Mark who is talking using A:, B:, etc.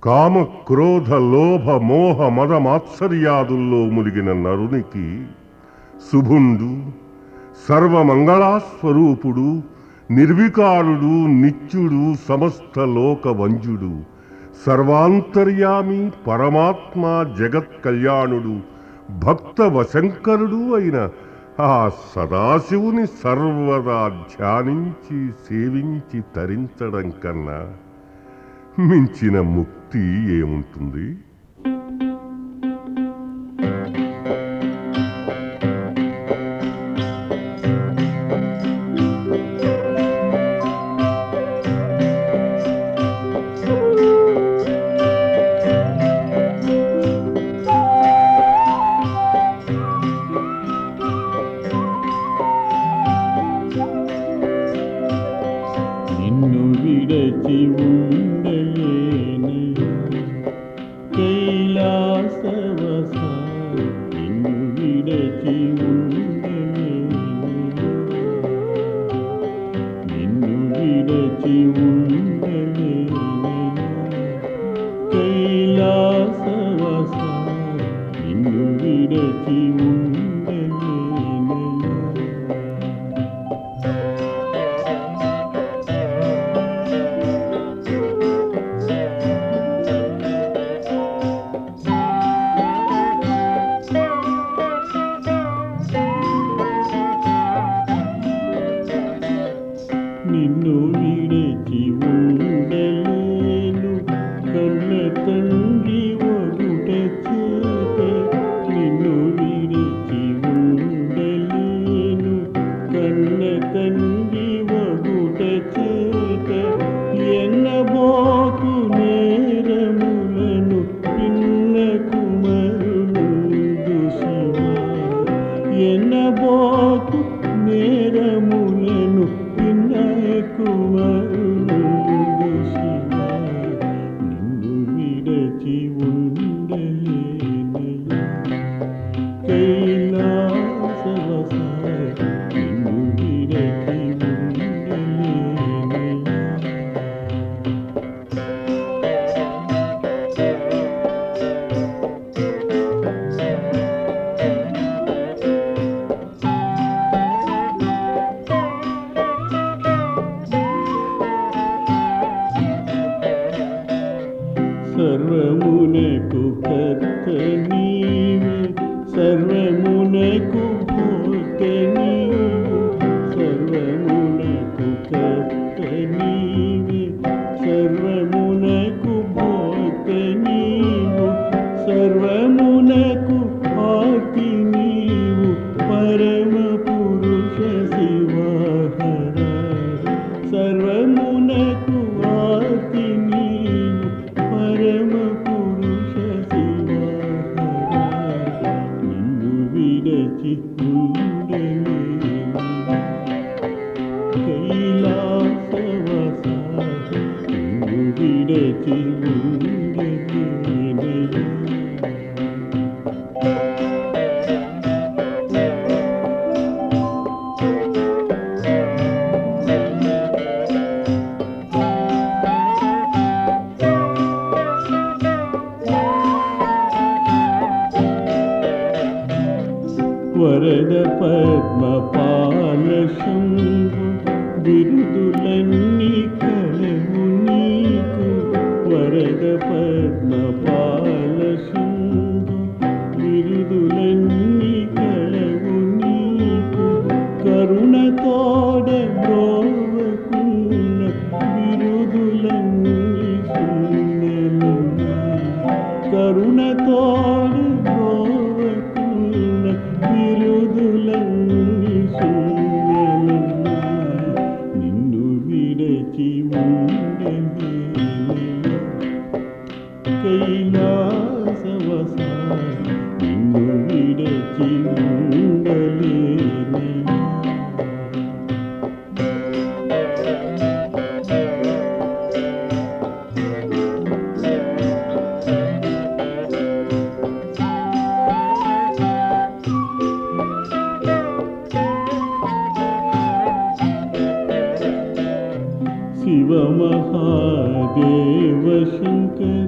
A: కామ క్రోధ లోభ మోహ మద మాత్సర్యాదుల్లో ములిగిన నరునికి శుభుండు, సర్వమంగళాస్వరూపుడు, నిర్వికారుడు, నిత్యుడు, సమస్త లోక వంజుడు, సర్వాంతర్యామి, పరమాత్మ, జగత్ కళ్యాణుడు, భక్త వశంకరుడు అయిన ఆ సదాశివుని సర్వదా ధ్యానించి సేవించి తరించడం కన్నా మించిన ముక్తి ఏముంటుంది?
B: నిన్ను విడచి ఉండలేనయ్యా కైలాసవస, నిన్ను విడచి ఉండలేనయ్యా, నిన్ను విడచి ఉండలేనయ్యా కైలాసవస, నిన్ను విడచి ఉండలేనయ్యా. నిన్ను విడిచి ఉండలేను కన్న తండ్రి వగుట చేత, నిన్ను విడిచి ఉండలేను కన్న తండ్రి వగుట చేత, ఎన్నబోకు నేరములను పిన్న కుమరుడు శివ, ఎన్నబోకు నేరములను కుమరుడు శివ, నిన్ను విడచి ఉండలేనయ్యా కైలాసవస, నిన్ను విడచి ఉండలేనయ్యా. సర్వమునకు కర్త నీవే, సర్వమునకు భోక్త నీవు, సర్వమునకు కర్త నీవే, సర్వమునకు భోక్త నీవు, సర్వమునకు ఆర్తి నీవు, పరమ పురుష శివహర, సర్వమునకు ఆర్తి నీవు, పరమ పురుష శివహర, నిన్ను విడచి ఉండలేను కైలాసవస, నిన్ను విడచి ఉండలేనయ్యా. వరద పద్మపాల శంభు బిరుదులన్నీ కలవు నీకు, వరద పద్మపాల శంభు బిరుదులన్నీ కలవు నీకు, కరుణతోడ బ్రోవకున్న బిరుదులన్నీ సుందరమున్నాయి, కరుణతోడ బ్రోవకున్న బిరుదులన్నీ సుందరమున్నాయి, నిన్ను విడచి ఉండలేనయ్యా కైలాసవస, నిన్ను విడచి ఉండలేనయ్యా. శివ మహాదేవ శంకర